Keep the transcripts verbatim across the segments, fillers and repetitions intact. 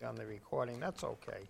on the recording. That's okay.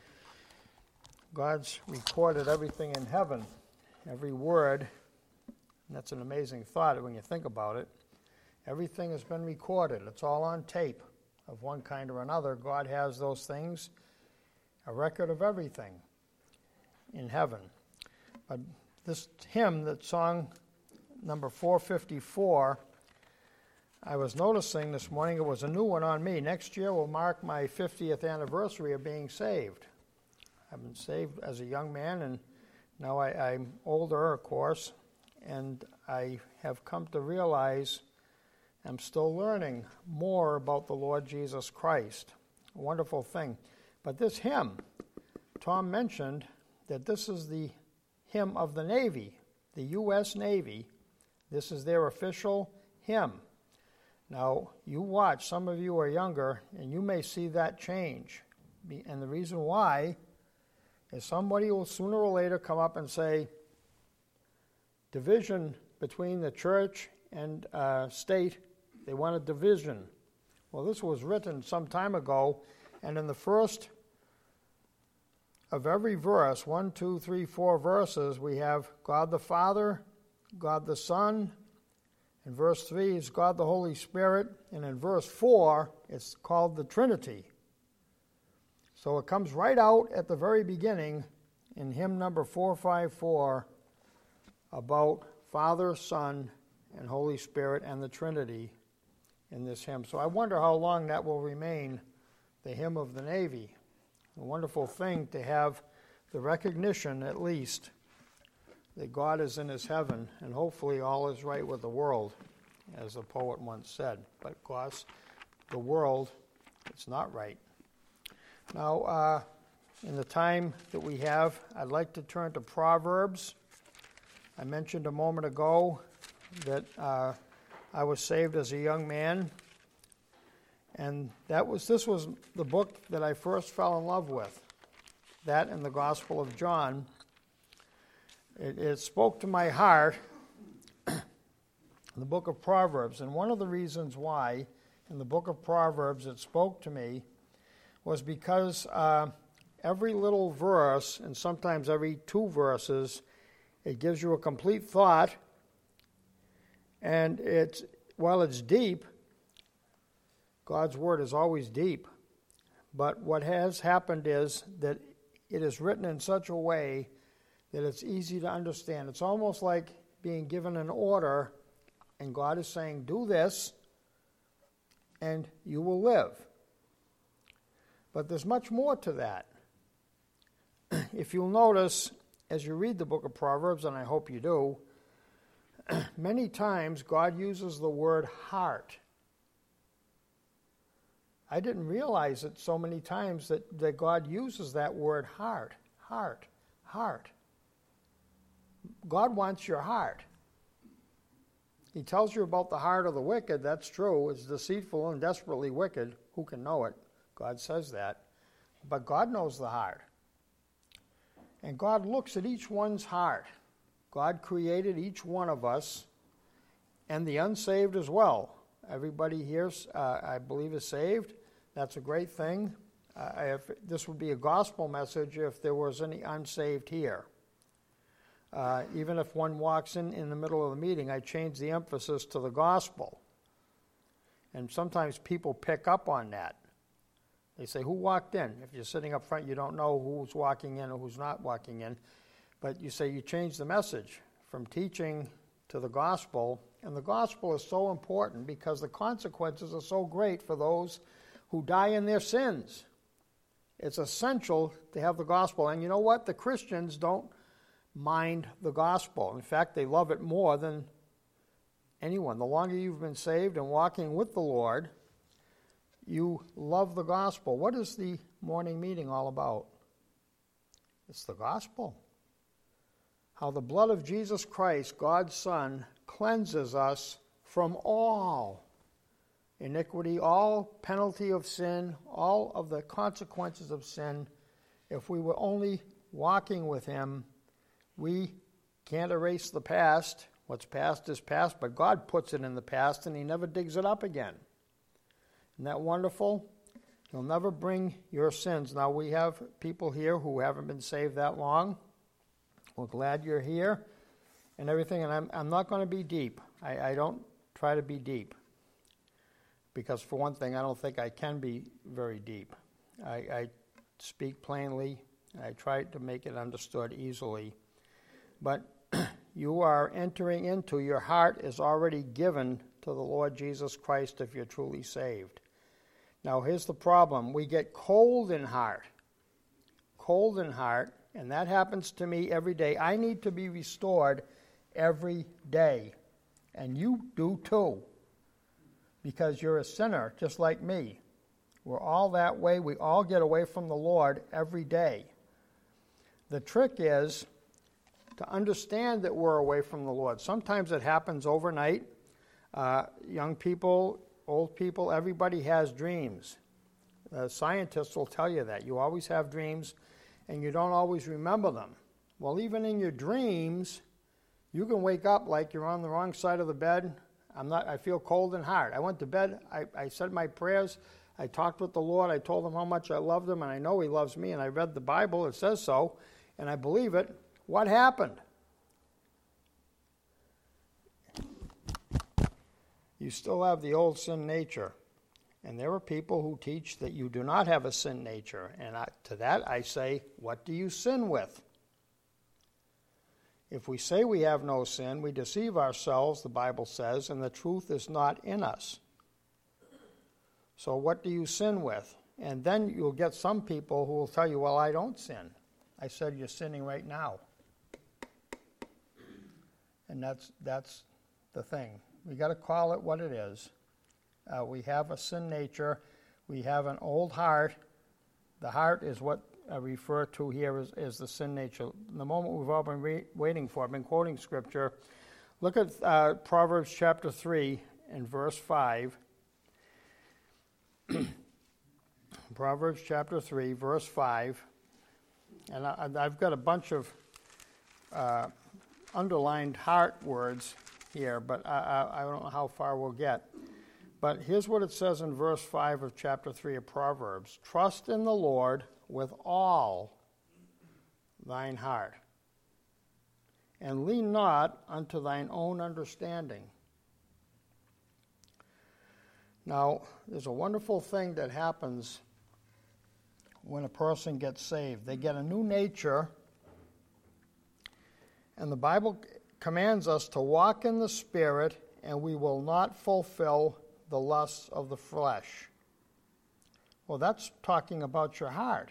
God's recorded everything in heaven, every word. And that's an amazing thought when you think about it. Everything has been recorded. It's all on tape of one kind or another. God has those things, a record of everything in heaven. But this hymn, that song number four fifty-four, I was noticing this morning, it was a new one on me. Next year will mark my fiftieth anniversary of being saved. I've been saved as a young man, and now I, I'm older, of course, and I have come to realize I'm still learning more about the Lord Jesus Christ. A wonderful thing. But this hymn, Tom mentioned that this is the hymn of the Navy, the U S Navy. This is their official hymn. Now, you watch, some of you are younger, and you may see that change. And the reason why is somebody will sooner or later come up and say, division between the church and uh, state, they want a division. Well, this was written some time ago, and in the first of every verse, one, two, three, four verses, we have God the Father, God the Son. In verse three, is God the Holy Spirit. And in verse four, it's called the Trinity. So it comes right out at the very beginning in hymn number four fifty-four about Father, Son, and Holy Spirit and the Trinity in this hymn. So I wonder how long that will remain the hymn of the Navy. A wonderful thing to have the recognition, at least, that God is in his heaven, and hopefully all is right with the world, as a poet once said. But of course, the world, it's not right. Now, uh, in the time that we have, I'd like to turn to Proverbs. I mentioned a moment ago that uh, I was saved as a young man, and that was this was the book that I first fell in love with, that and the Gospel of John. It, it spoke to my heart, the book of Proverbs. And one of the reasons why in the book of Proverbs it spoke to me was because uh, every little verse, and sometimes every two verses, it gives you a complete thought. And it's, while it's deep, God's word is always deep. But what has happened is that it is written in such a way that it's easy to understand. It's almost like being given an order, and God is saying, do this, and you will live. But there's much more to that. If you'll notice, as you read the book of Proverbs, and I hope you do, many times God uses the word heart. I didn't realize it so many times that, that God uses that word heart, heart, heart. God wants your heart. He tells you about the heart of the wicked. That's true. It's deceitful and desperately wicked. Who can know it? God says that. But God knows the heart. And God looks at each one's heart. God created each one of us, and the unsaved as well. Everybody here, uh, I believe, is saved. That's a great thing. Uh, if, this would be a gospel message if there was any unsaved here. Uh, even if one walks in in the middle of the meeting, I change the emphasis to the gospel. And sometimes people pick up on that. They say, who walked in? If you're sitting up front, you don't know who's walking in or who's not walking in. But you say you change the message from teaching to the gospel. And the gospel is so important because the consequences are so great for those who die in their sins. It's essential to have the gospel. And you know what? The Christians don't mind the gospel. In fact, they love it more than anyone. The longer you've been saved and walking with the Lord, you love the gospel. What is the morning meeting all about? It's the gospel. How the blood of Jesus Christ, God's Son, cleanses us from all iniquity, all penalty of sin, all of the consequences of sin. If we were only walking with him, we can't erase the past. What's past is past, but God puts it in the past and he never digs it up again. Isn't that wonderful? He'll never bring your sins. Now, we have people here who haven't been saved that long. We're glad you're here and everything, and I'm, I'm not going to be deep. I, I don't try to be deep because, for one thing, I don't think I can be very deep. I, I speak plainly, and I try to make it understood easily. But you are entering into, your heart is already given to the Lord Jesus Christ if you're truly saved. Now, here's the problem. We get cold in heart. Cold in heart, and that happens to me every day. I need to be restored every day. And you do too, because you're a sinner just like me. We're all that way. We all get away from the Lord every day. The trick is to understand that we're away from the Lord. Sometimes it happens overnight. Uh, young people, old people, everybody has dreams. Uh, scientists will tell you that. You always have dreams, and you don't always remember them. Well, even in your dreams, you can wake up like you're on the wrong side of the bed. I'm not. I feel cold and hard. I went to bed. I, I said my prayers. I talked with the Lord. I told him how much I loved him, and I know he loves me, and I read the Bible. It says so, and I believe it. What happened? You still have the old sin nature. And there are people who teach that you do not have a sin nature. And I, to that I say, what do you sin with? If we say we have no sin, we deceive ourselves, the Bible says, and the truth is not in us. So what do you sin with? And then you'll get some people who will tell you, well, I don't sin. I said you're sinning right now. And that's that's the thing. We got to call it what it is. Uh, we have a sin nature. We have an old heart. The heart is what I refer to here as, as the sin nature. The moment we've all been re- waiting for, I've been quoting Scripture. Look at uh, Proverbs chapter three and verse five. Proverbs chapter three, verse five. And I, I've got a bunch of uh, underlined heart words here, but I, I, I don't know how far we'll get. But here's what it says in verse five of chapter three of Proverbs. Trust in the Lord with all thine heart, and lean not unto thine own understanding. Now, there's a wonderful thing that happens when a person gets saved. They get a new nature, and the Bible commands us to walk in the Spirit, and we will not fulfill the lusts of the flesh. Well, that's talking about your heart.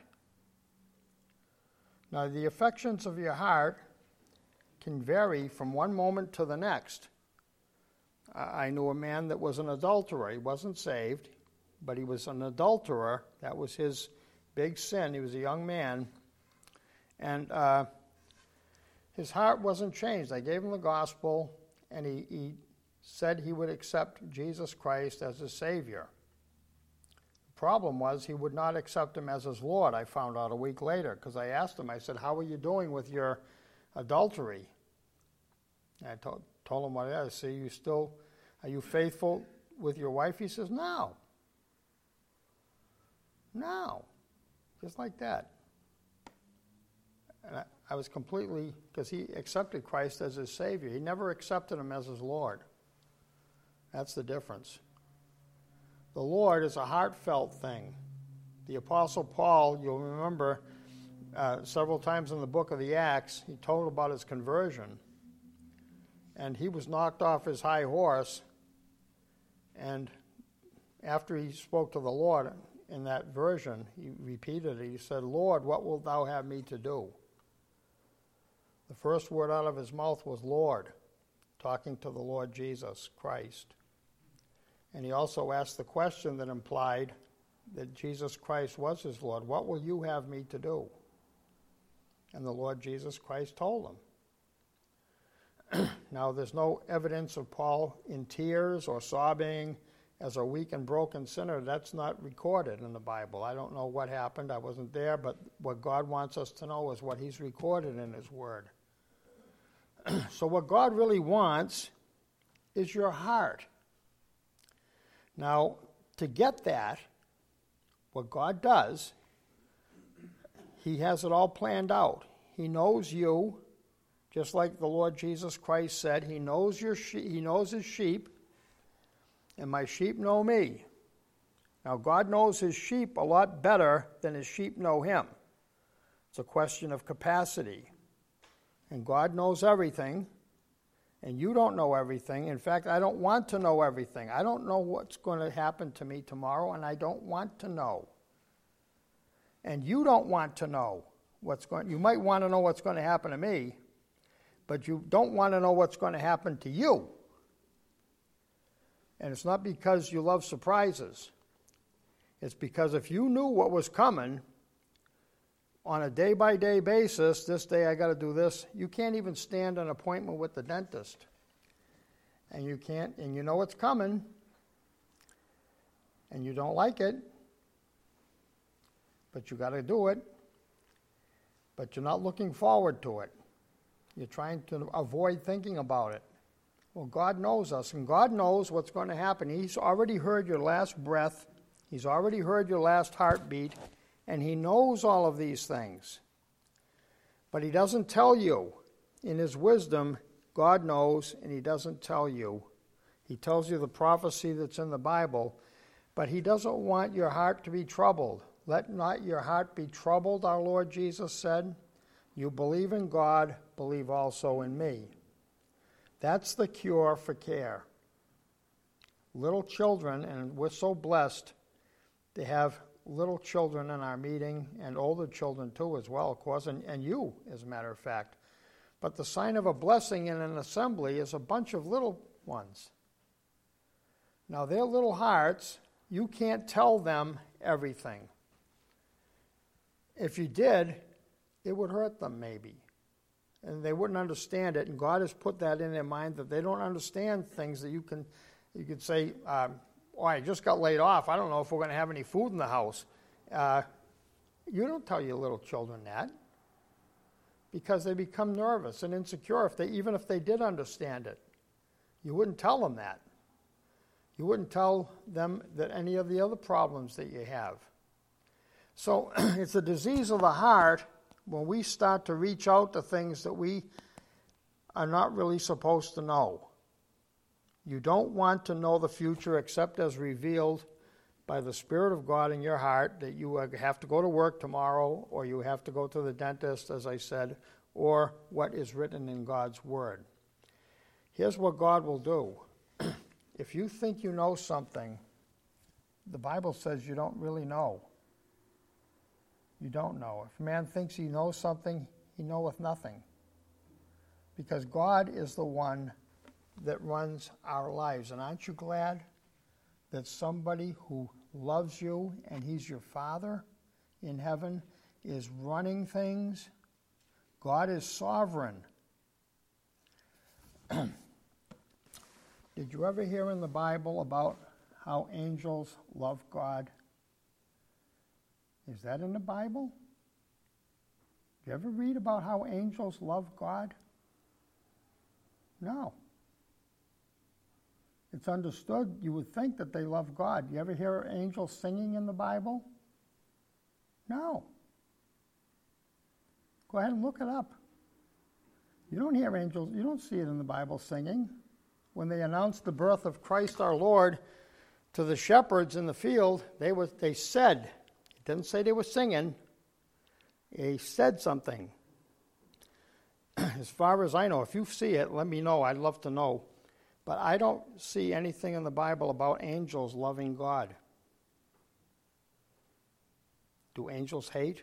Now, the affections of your heart can vary from one moment to the next. I knew a man that was an adulterer. He wasn't saved, but he was an adulterer. That was his big sin. He was a young man. And uh, his heart wasn't changed. I gave him the gospel, and he, he said he would accept Jesus Christ as his Savior. The problem was he would not accept him as his Lord, I found out a week later, because I asked him, I said, how are you doing with your adultery? And I told, told him what it is. See, you still, are you faithful with your wife? He says, no. No. Just like that. And I, I was completely, because he accepted Christ as his Savior. He never accepted him as his Lord. That's the difference. The Lord is a heartfelt thing. The Apostle Paul, you'll remember uh, several times in the book of the Acts, he told about his conversion. And he was knocked off his high horse. And after he spoke to the Lord in that version, he repeated it. He said, Lord, what wilt thou have me to do? The first word out of his mouth was Lord, talking to the Lord Jesus Christ. And he also asked the question that implied that Jesus Christ was his Lord. What will you have me to do? And the Lord Jesus Christ told him. Now, there's no evidence of Paul in tears or sobbing as a weak and broken sinner. That's not recorded in the Bible. I don't know what happened. I wasn't there, but what God wants us to know is what he's recorded in his word. So what God really wants is your heart. Now, to get that, what God does, he has it all planned out. He knows you, just like the Lord Jesus Christ said, he knows your she- he knows his sheep, and my sheep know me. Now, God knows his sheep a lot better than his sheep know him. It's a question of capacity. And God knows everything, and you don't know everything. In fact, I don't want to know everything. I don't know what's going to happen to me tomorrow, and I don't want to know. And you don't want to know what's going. You might want to know what's going to happen to me, but you don't want to know what's going to happen to you. And it's not because you love surprises. It's because if you knew what was coming on a day-by-day basis, this day I got to do this, you can't even stand an appointment with the dentist. And you can't, and you know it's coming, and you don't like it, but you got to do it, but you're not looking forward to it. You're trying to avoid thinking about it. Well, God knows us, and God knows what's going to happen. He's already heard your last breath. He's already heard your last heartbeat, and he knows all of these things. But he doesn't tell you. In his wisdom, God knows, and he doesn't tell you. He tells you the prophecy that's in the Bible, but he doesn't want your heart to be troubled. Let not your heart be troubled, our Lord Jesus said. You believe in God, believe also in me. That's the cure for care. Little children, and we're so blessed to have little children in our meeting, and older children too as well, of course, and, and you, as a matter of fact. But the sign of a blessing in an assembly is a bunch of little ones. Now, their little hearts, you can't tell them everything. If you did, it would hurt them maybe. And they wouldn't understand it, and God has put that in their mind that they don't understand things that you can, you could say, um, oh, I just got laid off. I don't know if we're going to have any food in the house. Uh, you don't tell your little children that because they become nervous and insecure, if they, even if they did understand it. You wouldn't tell them that. You wouldn't tell them that any of the other problems that you have. So it's a disease of the heart when we start to reach out to things that we are not really supposed to know. You don't want to know the future except as revealed by the Spirit of God in your heart, that you have to go to work tomorrow, or you have to go to the dentist, as I said, or what is written in God's Word. Here's what God will do. If you think you know something, the Bible says you don't really know. You don't know. If a man thinks he knows something, he knoweth nothing. Because God is the one that runs our lives. And aren't you glad that somebody who loves you and he's your Father in heaven is running things? God is sovereign. Did you ever hear in the Bible about how angels love God? Is that in the Bible? Do you ever read about how angels love God? No. It's understood, you would think that they love God. You ever hear angels singing in the Bible? No. Go ahead and look it up. You don't hear angels, you don't see it in the Bible singing. When they announced the birth of Christ our Lord to the shepherds in the field, they was they said, it didn't say they were singing, they said something. As far as I know, if you see it, let me know. I'd love to know. But I don't see anything in the Bible about angels loving God. Do angels hate?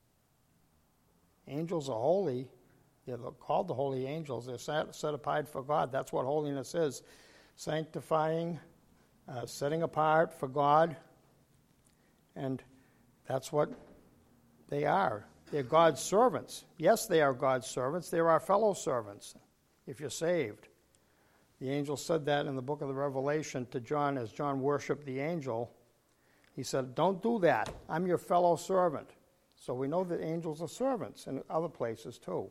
Angels are holy. They're called the holy angels. They're set, set apart for God. That's what holiness is. Sanctifying, uh, setting apart for God. And that's what they are. They're God's servants. Yes, they are God's servants. They're our fellow servants if you're saved. The angel said that in the book of the Revelation to John as John worshiped the angel. He said, don't do that. I'm your fellow servant. So we know that angels are servants in other places too.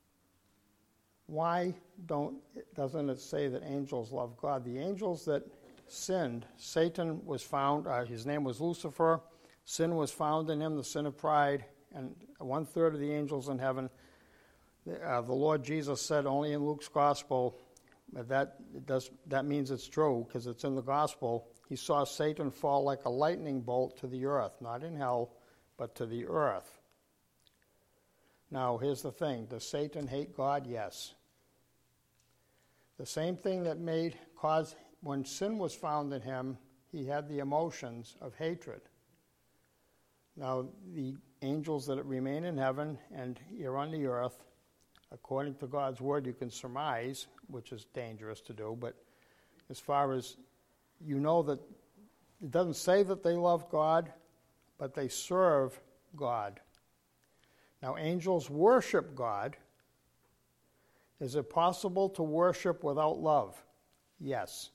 Why don't doesn't it say that angels love God? The angels that sinned, Satan was found, uh, his name was Lucifer. Sin was found in him, the sin of pride, and one-third of the angels in heaven. Uh, the Lord Jesus said only in Luke's gospel, but that it does that means it's true because it's in the gospel. He saw Satan fall like a lightning bolt to the earth, not in hell, but to the earth. Now, here's the thing. Does Satan hate God? Yes. The same thing that made cause when sin was found in him, he had the emotions of hatred. Now, the angels that remain in heaven and here on the earth, according to God's word, you can surmise, which is dangerous to do, but as far as you know that it doesn't say that they love God, but they serve God. Now, angels worship God. Is it possible to worship without love? Yes.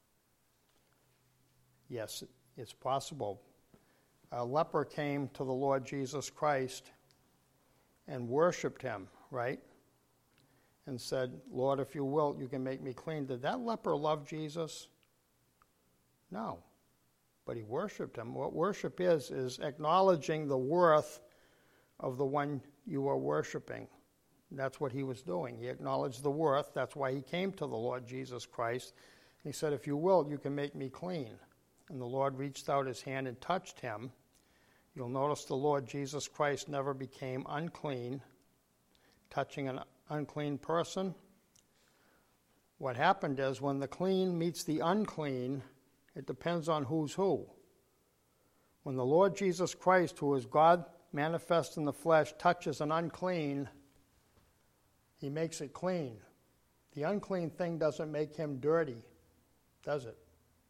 Yes, it's possible. A leper came to the Lord Jesus Christ and worshiped him, right? And said, Lord, if you will, you can make me clean. Did that leper love Jesus? No. But he worshiped him. What worship is, is acknowledging the worth of the one you are worshiping. That's what he was doing. He acknowledged the worth. That's why he came to the Lord Jesus Christ. He said, if you will, you can make me clean. And the Lord reached out his hand and touched him. You'll notice the Lord Jesus Christ never became unclean, touching an unclean person. What happened is when the clean meets the unclean, it depends on who's who. When the Lord Jesus Christ, who is God manifest in the flesh, touches an unclean, he makes it clean. The unclean thing doesn't make him dirty, does it?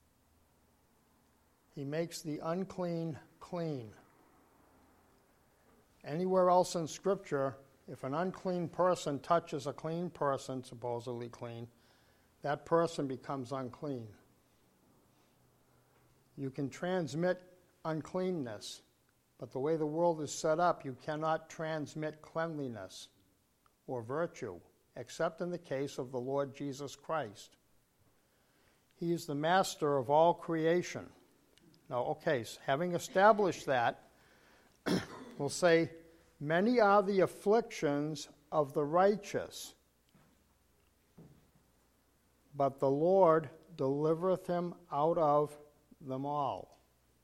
He makes the unclean clean. Anywhere else in Scripture, if an unclean person touches a clean person, supposedly clean, that person becomes unclean. You can transmit uncleanness, but the way the world is set up, you cannot transmit cleanliness or virtue, except in the case of the Lord Jesus Christ. He is the master of all creation. Now, okay, so having established that, we'll say, many are the afflictions of the righteous, but the Lord delivereth him out of them all.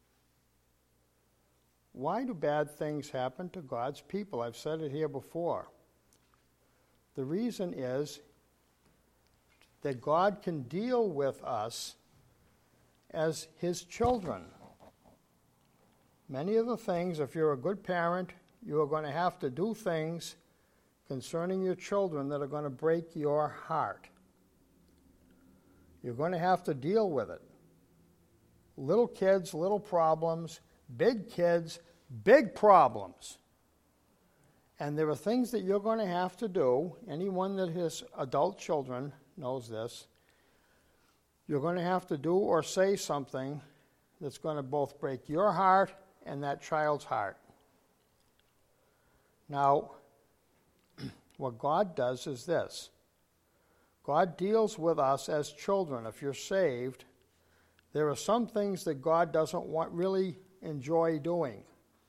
Why do bad things happen to God's people? I've said it here before. The reason is that God can deal with us as his children. Many of the things, if you're a good parent, you are going to have to do things concerning your children that are going to break your heart. You're going to have to deal with it. Little kids, little problems. Big kids, big problems. And there are things that you're going to have to do. Anyone that has adult children knows this. You're going to have to do or say something that's going to both break your heart and that child's heart. Now, what God does is this. God deals with us as children. If you're saved, there are some things that God doesn't want really enjoy doing.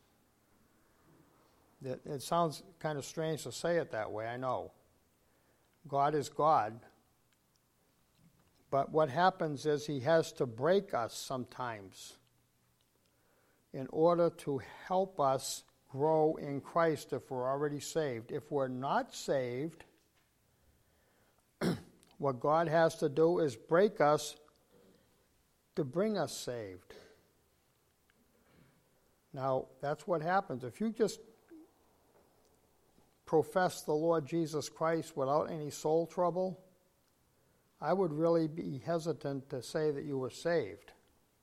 It, it sounds kind of strange to say it that way, I know. God is God. But what happens is he has to break us sometimes in order to help us grow in Christ if we're already saved. If we're not saved, what God has to do is break us to bring us saved. Now, that's what happens. If you just profess the Lord Jesus Christ without any soul trouble, I would really be hesitant to say that you were saved.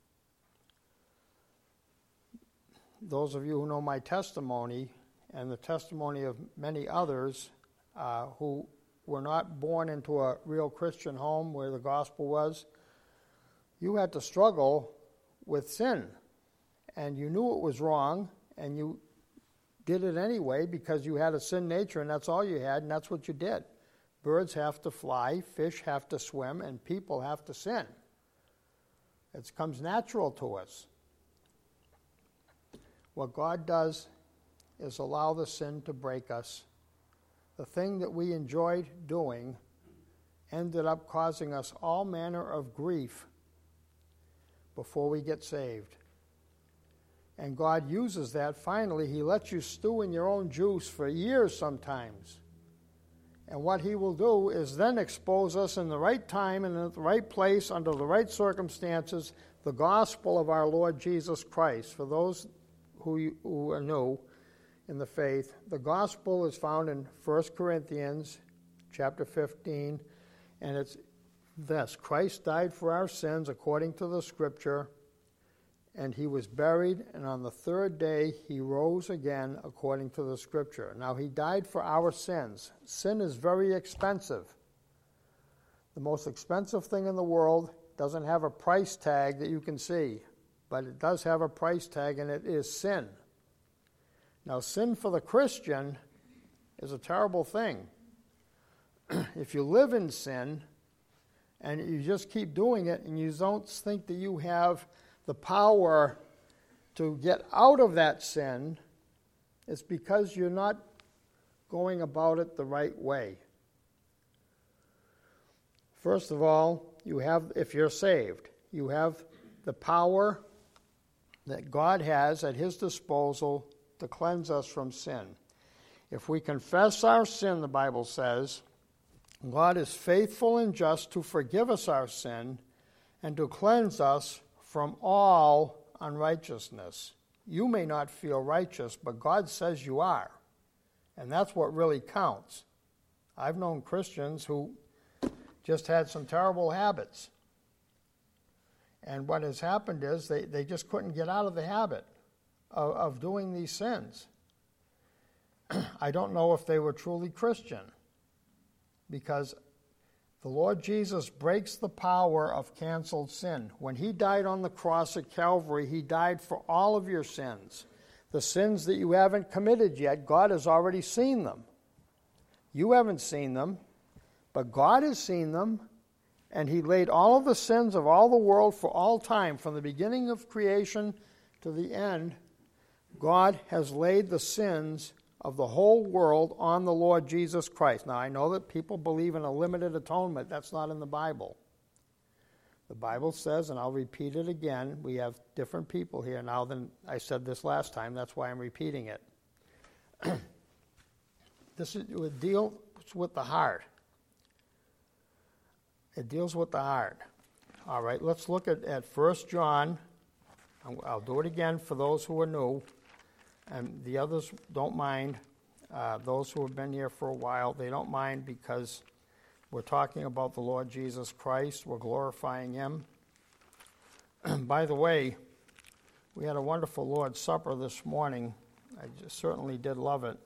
Those of you who know my testimony and the testimony of many others uh, who were not born into a real Christian home where the gospel was, you had to struggle with sin. And you knew it was wrong, and you did it anyway because you had a sin nature, and that's all you had, and that's what you did. Birds have to fly, fish have to swim, and people have to sin. It comes natural to us. What God does is allow the sin to break us. The thing that we enjoyed doing ended up causing us all manner of grief before we get saved. And God uses that. Finally, he lets you stew in your own juice for years sometimes. And what he will do is then expose us in the right time and in the right place, under the right circumstances, the gospel of our Lord Jesus Christ. For those who, who are new in the faith, the gospel is found in First Corinthians chapter fifteen, and it's this: Christ died for our sins according to the Scripture, and he was buried, and on the third day he rose again according to the Scripture. Now, he died for our sins. Sin is very expensive. The most expensive thing in the world doesn't have a price tag that you can see, but it does have a price tag, and it is sin. Now, sin for the Christian is a terrible thing. If you live in sin and you just keep doing it and you don't think that you have the power to get out of that sin, it's because you're not going about it the right way. First of all, you have, if you're saved, you have the power that God has at his disposal to cleanse us from sin. If we confess our sin, the Bible says, God is faithful and just to forgive us our sin and to cleanse us from all unrighteousness. You may not feel righteous, but God says you are. And that's what really counts. I've known Christians who just had some terrible habits. And what has happened is they, they just couldn't get out of the habit of, of doing these sins. I don't know if they were truly Christian, because the Lord Jesus breaks the power of canceled sin. When he died on the cross at Calvary, he died for all of your sins. The sins that you haven't committed yet, God has already seen them. You haven't seen them, but God has seen them, and he laid all of the sins of all the world for all time, from the beginning of creation to the end. God has laid the sins of the whole world on the Lord Jesus Christ. Now, I know that people believe in a limited atonement. That's not in the Bible. The Bible says, and I'll repeat it again, we have different people here now than I said this last time. That's why I'm repeating it. This is, it deals with the heart. It deals with the heart. All right, let's look at, at First John. I'll do it again for those who are new. And the others don't mind. Uh, those who have been here for a while, they don't mind, because we're talking about the Lord Jesus Christ. We're glorifying him. By the way, we had a wonderful Lord's Supper this morning. I just certainly did love it.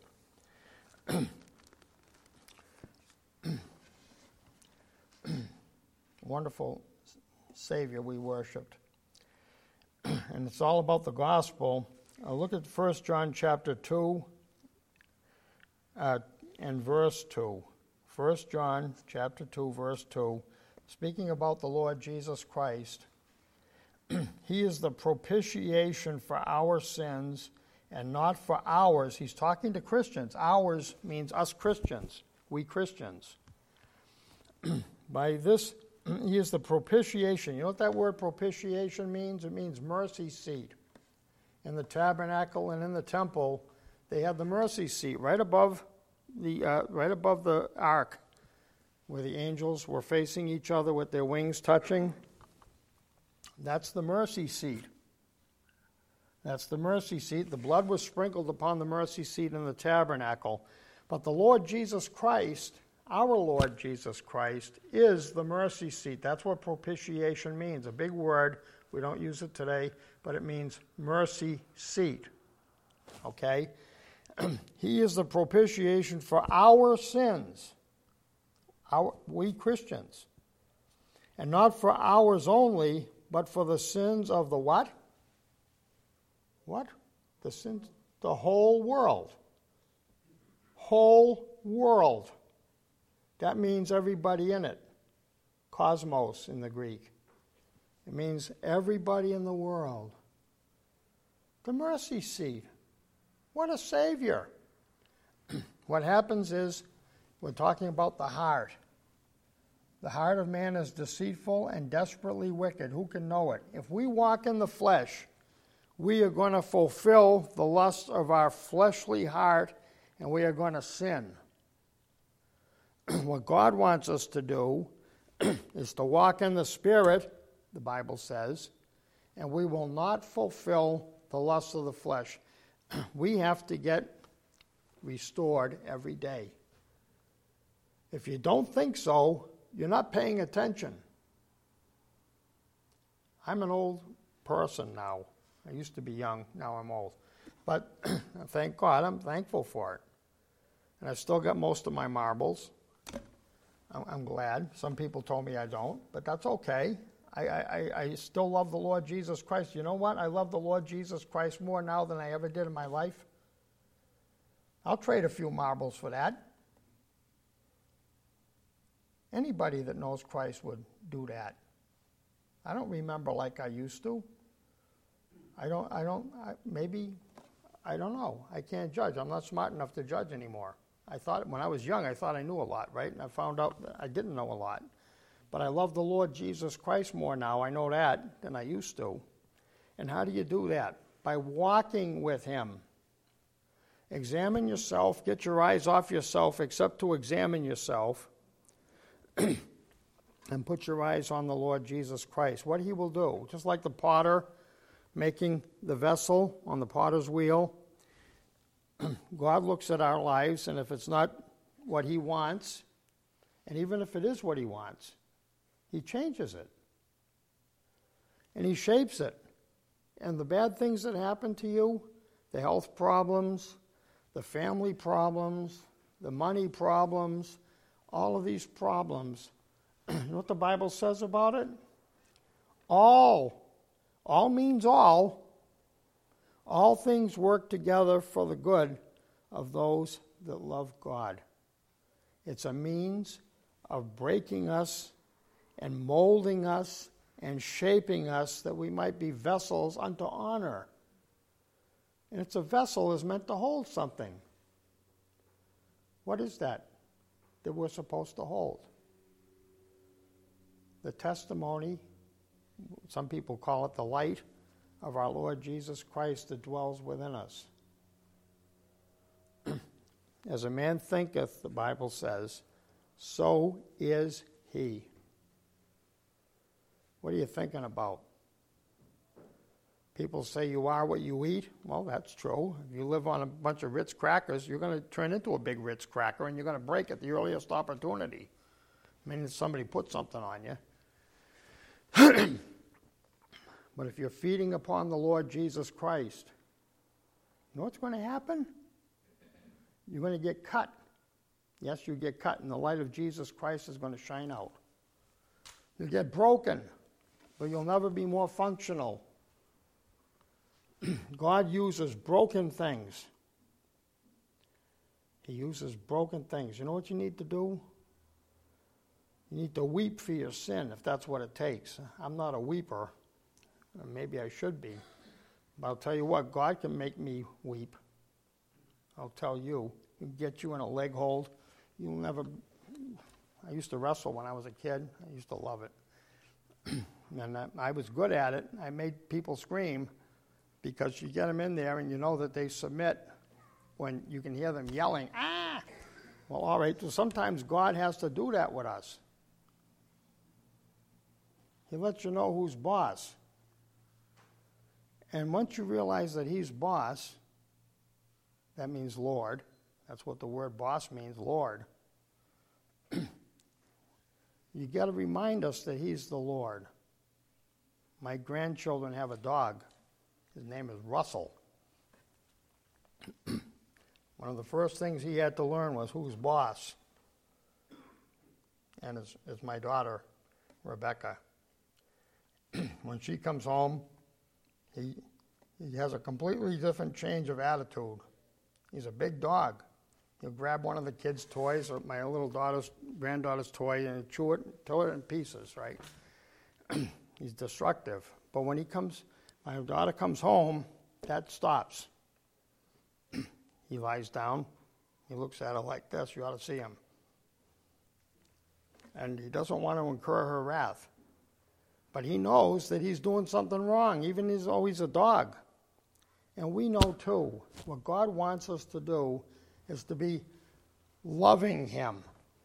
Wonderful Savior we worshiped. And it's all about the gospel. Uh, look at First John chapter two uh, and verse two. First John chapter two, verse two, speaking about the Lord Jesus Christ. He is the propitiation for our sins, and not for ours. He's talking to Christians. Ours means us Christians, we Christians. By this, he is the propitiation. You know what that word propitiation means? It means mercy seat. In the tabernacle and in the temple, they had the mercy seat right above the uh, right above the ark, where the angels were facing each other with their wings touching. That's the mercy seat. That's the mercy seat. The blood was sprinkled upon the mercy seat in the tabernacle. But the Lord Jesus Christ, our Lord Jesus Christ, is the mercy seat. That's what propitiation means. A big word. We don't use it today, but it means mercy seat. Okay? He is the propitiation for our sins, our, we Christians. And not for ours only, but for the sins of the what? What? The sins, the whole world. Whole world. That means everybody in it. Cosmos in the Greek. It means everybody in the world. The mercy seat. What a Savior. What happens is, we're talking about the heart. The heart of man is deceitful and desperately wicked. Who can know it? If we walk in the flesh, we are going to fulfill the lust of our fleshly heart, and we are going to sin. What God wants us to do is to walk in the Spirit, the Bible says, and we will not fulfill the lust of the flesh. We have to get restored every day. If you don't think so, you're not paying attention. I'm an old person now. I used to be young, now I'm old. But thank God, I'm thankful for it. And I've still got most of my marbles. I'm glad. Some people told me I don't, but that's okay. I, I, I still love the Lord Jesus Christ. You know what? I love the Lord Jesus Christ more now than I ever did in my life. I'll trade a few marbles for that. Anybody that knows Christ would do that. I don't remember like I used to. I don't, I don't, I, maybe, I don't know. I can't judge. I'm not smart enough to judge anymore. I thought, when I was young, I thought I knew a lot, right? And I found out that I didn't know a lot. But I love the Lord Jesus Christ more now, I know that, than I used to. And how do you do that? By walking with Him. Examine yourself, get your eyes off yourself, except to examine yourself, and put your eyes on the Lord Jesus Christ. What He will do, just like the potter making the vessel on the potter's wheel, God looks at our lives, and if it's not what He wants, and even if it is what He wants, He changes it. And He shapes it. And the bad things that happen to you, the health problems, the family problems, the money problems, all of these problems, you know what the Bible says about it? All, all means all, all things work together for the good of those that love God. It's a means of breaking us and molding us and shaping us that we might be vessels unto honor. And it's a vessel is meant to hold something. What is that that we're supposed to hold? The testimony, some people call it the light, of our Lord Jesus Christ that dwells within us. As a man thinketh, the Bible says, so is he. What are you thinking about? People say you are what you eat. Well, that's true. If you live on a bunch of Ritz crackers, you're going to turn into a big Ritz cracker, and you're going to break at the earliest opportunity. I mean, somebody put something on you. But if you're feeding upon the Lord Jesus Christ, you know what's going to happen? You're going to get cut. Yes, you get cut, and the light of Jesus Christ is going to shine out. You'll get broken, but you'll never be more functional. God uses broken things. He uses broken things. You know what you need to do? You need to weep for your sin, if that's what it takes. I'm not a weeper. Or maybe I should be. But I'll tell you what, God can make me weep. I'll tell you. He'll get you in a leg hold. You'll never... I used to wrestle when I was a kid. I used to love it. And I, I was good at it. I made people scream because you get them in there and you know that they submit when you can hear them yelling, ah! Well, all right, so sometimes God has to do that with us. He lets you know who's boss. And once you realize that He's boss, that means Lord. That's what the word boss means, Lord. You got to remind us that He's the Lord. My grandchildren have a dog. His name is Russell. One of the first things he had to learn was who's boss. And it's, it's my daughter, Rebecca. When she comes home, he, he has a completely different change of attitude. He's a big dog. He'll grab one of the kids' toys, or my little daughter's, granddaughter's toy, and chew it, chew it in pieces, right? He's destructive. But when he comes, my daughter comes home, that stops. He lies down. He looks at her like this. You ought to see him. And he doesn't want to incur her wrath. But he knows that he's doing something wrong, even though he's a dog. And we know, too, what God wants us to do is to be loving him.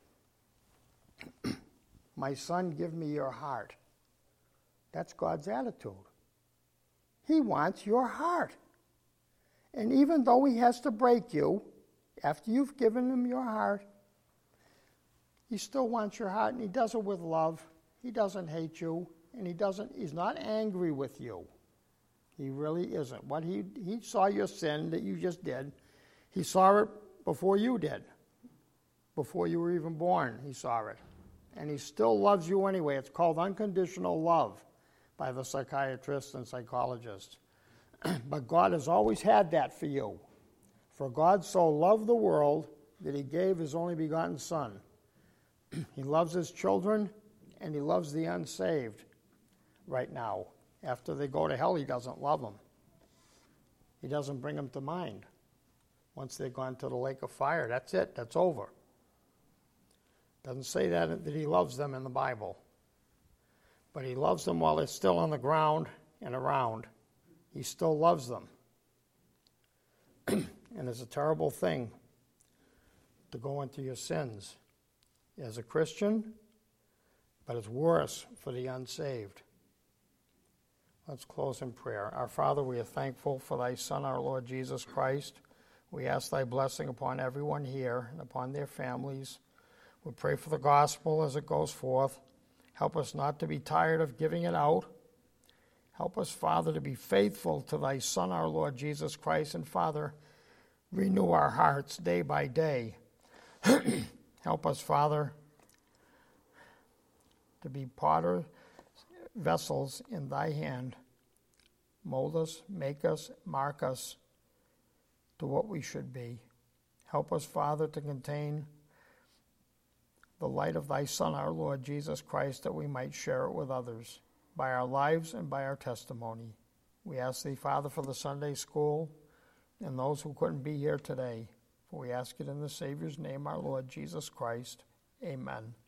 My son, give me your heart. That's God's attitude. He wants your heart. And even though he has to break you, after you've given him your heart, he still wants your heart, and he does it with love. He doesn't hate you, and he doesn't, he's not angry with you. He really isn't. What he, he saw your sin that you just did. He saw it before you did. Before you were even born, he saw it. And he still loves you anyway. It's called unconditional love by the psychiatrists and psychologists. But God has always had that for you. For God so loved the world that he gave his only begotten Son. He loves his children, and he loves the unsaved right now. After they go to hell, he doesn't love them. He doesn't bring them to mind. Once they've gone to the lake of fire, that's it. That's over. Doesn't say that, that he loves them in the Bible. But he loves them while they're still on the ground and around. He still loves them. And it's a terrible thing to go into your sins as a Christian, but it's worse for the unsaved. Let's close in prayer. Our Father, we are thankful for thy Son, our Lord Jesus Christ. We ask thy blessing upon everyone here and upon their families. We pray for the gospel as it goes forth. Help us not to be tired of giving it out. Help us, Father, to be faithful to thy Son, our Lord Jesus Christ. And, Father, renew our hearts day by day. Help us, Father, to be potter vessels in thy hand. Mold us, make us, mark us to what we should be. Help us, Father, to contain the light of thy Son, our Lord Jesus Christ, that we might share it with others by our lives and by our testimony. We ask thee, Father, for the Sunday school and those who couldn't be here today. For we ask it in the Savior's name, our Lord Jesus Christ. Amen.